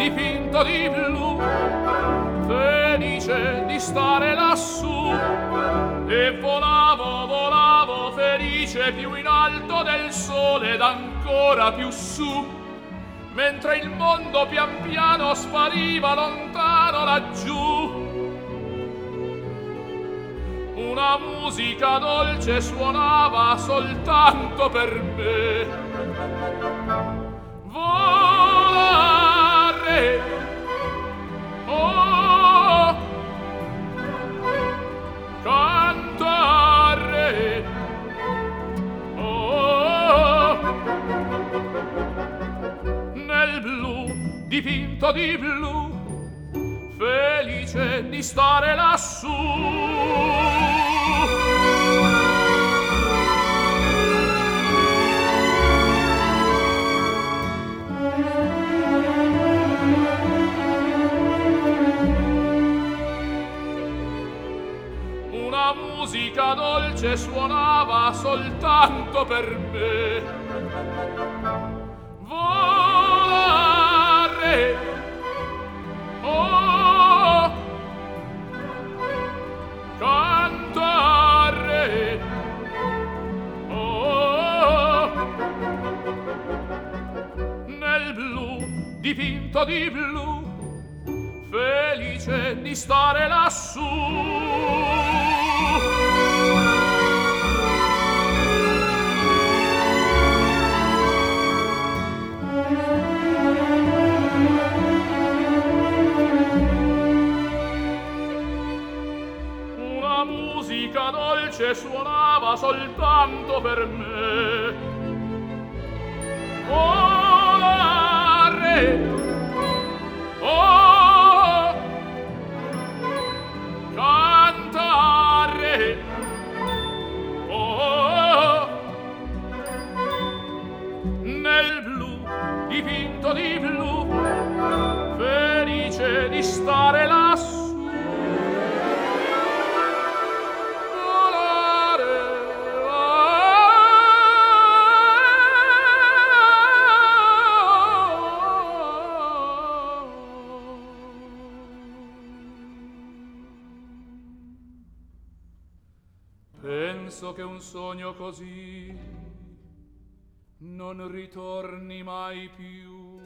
dipinto di blu, felice di stare lassù, e volavo, volavo felice più in alto del sole ed ancora più su, mentre il mondo pian piano spariva lontano laggiù. Una musica dolce suonava soltanto per me. Volare, oh, cantare, oh, nel blu, dipinto di blu, felice di stare lassù. Una musica dolce suonava soltanto per me. Volare, oh, cantare, oh, nel blu, dipinto di blu, felice di stare lassù. Una musica dolce suonava soltanto per me. Volare, oh, cantare, oh, nel blu, dipinto di blu, felice di stare lassù. Penso che un sogno così non ritorni mai più.